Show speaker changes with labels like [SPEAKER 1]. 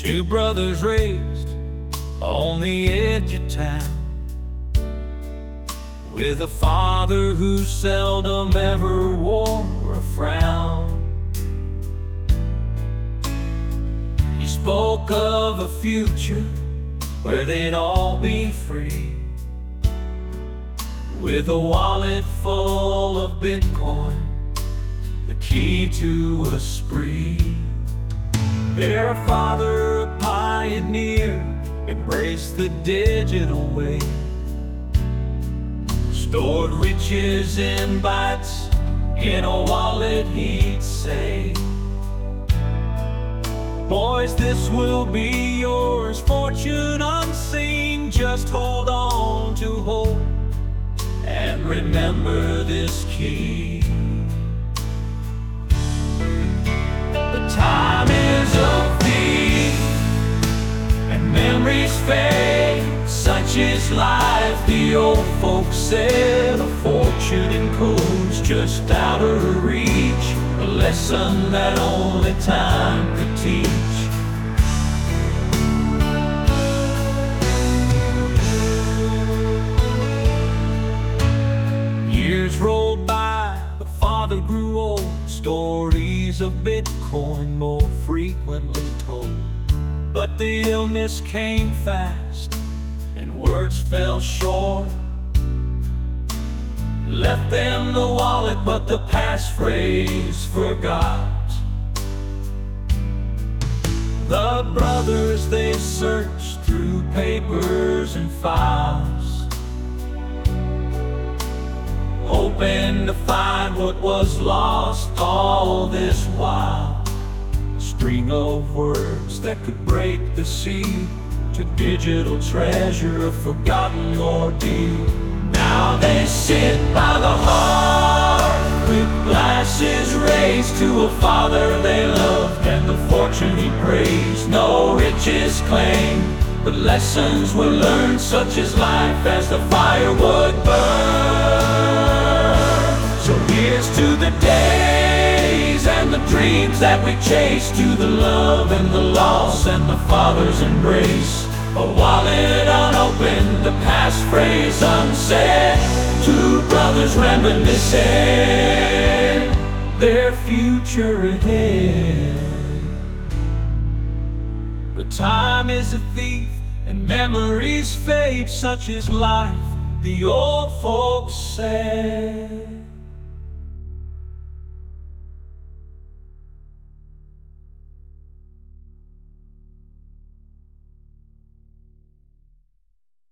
[SPEAKER 1] Two brothers raised on the edge of town, with a father who seldom ever wore a frown. He spoke of a future where they'd all be free, with a wallet full of Bitcoin, the key to a spree. Their father, a pioneer, embraced the digital way, stored riches in bytes in a wallet he'd say, "Boys, this will be yours, fortune unseen. Just hold on to hope and remember this key. The time is a thief and memories fade. Such is life, the old folks said. A fortune in codes just out of reach, a lesson that only time could teach." Years rolled by, the father grew old. Stories of Bitcoin more frequently told. But the illness came fast and words fell short. Left them the wallet, but the passphrase forgot. The brothers, they searched through papers and files, hoping to find what was lost all this while. A string of words that could break the sea to digital treasure, a forgotten ordeal. Now they sit by the hearth with glasses raised to a father they loved and the fortune he praised. No riches claimed, but lessons were learned, such as life as the firewood burn. So here's to the days and the dreams that we chase, to the love and the loss and the father's embrace. A wallet unopened, the passphrase unsaid, two brothers reminiscing their future ahead. But time is a thief and memories fade, such is life, the old folks said.